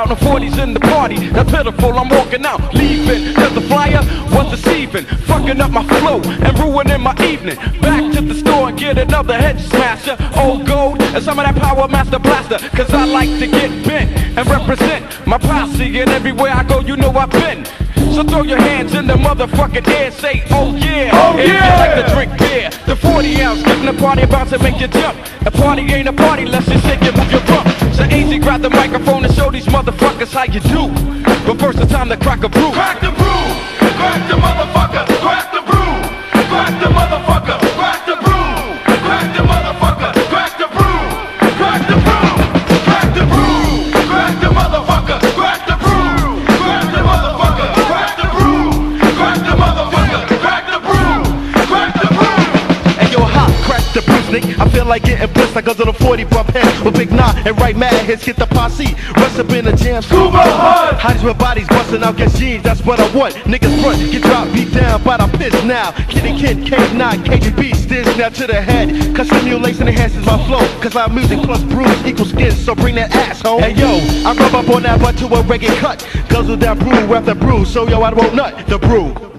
out in 40s in the party. That's pitiful, I'm walking out, leaving. Cause the flyer was deceiving, fucking up my flow and ruining my evening. Back to the store and get another head smasher. Old gold and some of that Power Master Blaster. Cause I like to get bent and represent my posse. And everywhere I go, you know I've been. So throw your hands in the motherfucking air, say, oh yeah. Oh if yeah. you like to drink beer, the 40 ounce, getting the party about to make you jump. A party ain't a party, let's just shake it, move your bump. So easy, grab the microphone and show these motherfuckers how you do. But first it's time to crack a brew. Crack the brew, crack the motherfucker, crack the brew, crack the motherfucker, crack the brew, crack the motherfucker, crack the brew, crack the brew, crack the brew, crack the motherfucker, crack the brew, crack the motherfucker, crack the brew, crack the motherfucker, crack the brew, crack the brew. And yo, hot, crack the brew, Nick. I feel like getting blissed. I go to the 40 bump head with Big Nah and right mad hits. Get the posse, rest up in the jam. Scuba Hut. Hotties with bodies busting out, get jeans, that's what I want. Niggas front, get dropped, beat down, but I piss now. Kid and Kid, K9, KGB, stitch now to the head. Cause simulation enhances my flow. Cause our music plus brews equals skin, so bring that ass home. Hey yo, I rub up on that butt to a reggae cut. Guzzle that brew after brew, so yo I won't nut the brew.